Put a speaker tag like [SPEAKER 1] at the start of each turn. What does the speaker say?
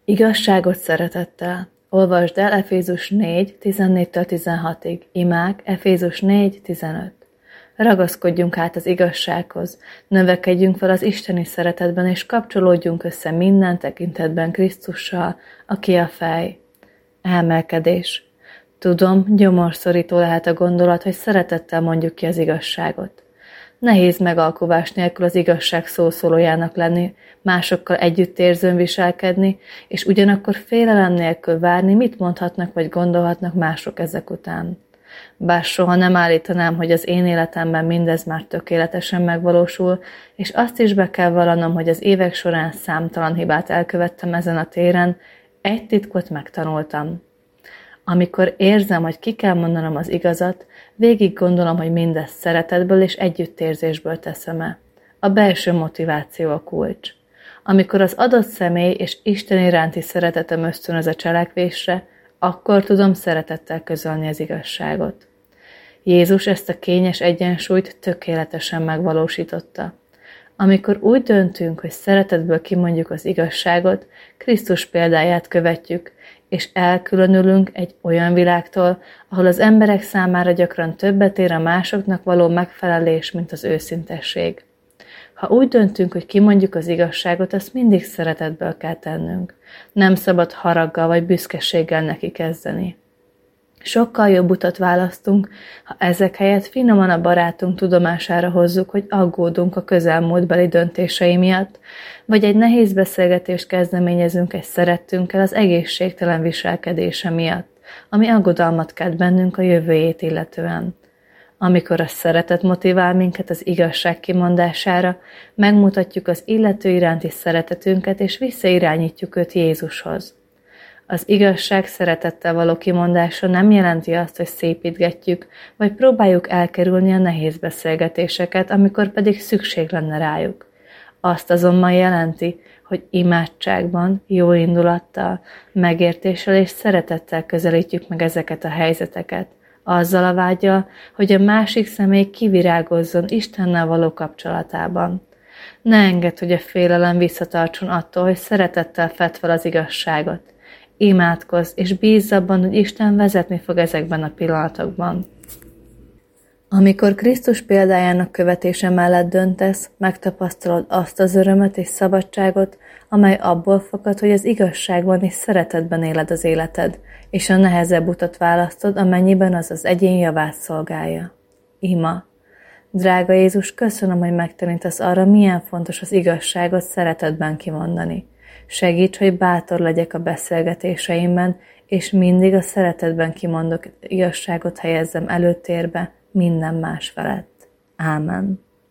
[SPEAKER 1] Igazságot szeretettel. Olvasd el Efézus 4, 14-16-ig. Imák Efézus 4, 15. Ragaszkodjunk hát az igazsághoz, növekedjünk fel az isteni szeretetben, és kapcsolódjunk össze minden tekintetben Krisztussal, aki a fej. Emelkedés. Tudom, gyomorszorító lehet a gondolat, hogy szeretettel mondjuk ki az igazságot. Nehéz megalkuvás nélkül az igazság szószólójának lenni, másokkal együttérzőn viselkedni, és ugyanakkor félelem nélkül várni, mit mondhatnak vagy gondolhatnak mások ezek után. Bár soha nem állítanám, hogy az én életemben mindez már tökéletesen megvalósul, és azt is be kell vallanom, hogy az évek során számtalan hibát elkövettem ezen a téren, egy titkot megtanultam. Amikor érzem, hogy ki kell mondanom az igazat, végig gondolom, hogy mindezt szeretetből és együttérzésből teszem-e. A belső motiváció a kulcs. Amikor az adott személy és Isten iránti szeretetem ösztönöz a cselekvésre, akkor tudom szeretettel közölni az igazságot. Jézus ezt a kényes egyensúlyt tökéletesen megvalósította. Amikor úgy döntünk, hogy szeretetből kimondjuk az igazságot, Krisztus példáját követjük, és elkülönülünk egy olyan világtól, ahol az emberek számára gyakran többet ér a másoknak való megfelelés, mint az őszintesség. Ha úgy döntünk, hogy kimondjuk az igazságot, azt mindig szeretetből kell tennünk. Nem szabad haraggal vagy büszkeséggel neki kezdeni. Sokkal jobb utat választunk, ha ezek helyett finoman a barátunk tudomására hozzuk, hogy aggódunk a közelmúltbeli döntései miatt, vagy egy nehéz beszélgetést kezdeményezünk egy szerettünkkel az egészségtelen viselkedése miatt, ami aggodalmat kelt bennünk a jövőjét illetően. Amikor a szeretet motivál minket az igazság kimondására, megmutatjuk az illető iránti szeretetünket, és visszairányítjuk őt Jézushoz. Az igazság szeretettel való kimondása nem jelenti azt, hogy szépítgetjük, vagy próbáljuk elkerülni a nehéz beszélgetéseket, amikor pedig szükség lenne rájuk. Azt azonban jelenti, hogy imádságban, jó indulattal, megértéssel és szeretettel közelítjük meg ezeket a helyzeteket, azzal a vággyal, hogy a másik személy kivirágozzon Istennel való kapcsolatában. Ne engedd, hogy a félelem visszatartson attól, hogy szeretettel fedd fel az igazságot. Imádkozz, és bízz abban, hogy Isten vezetni fog ezekben a pillanatokban. Amikor Krisztus példájának követése mellett döntesz, megtapasztalod azt az örömöt és szabadságot, amely abból fakad, hogy az igazságban és szeretetben éled az életed, és a nehezebb utat választod, amennyiben az az egyén javát szolgálja. Ima. Drága Jézus, köszönöm, hogy megtanítasz arra, milyen fontos az igazságot szeretetben kimondani. Segíts, hogy bátor legyek a beszélgetéseimben, és mindig a szeretetben kimondott igazságot helyezzem előtérbe minden más felett. Ámen.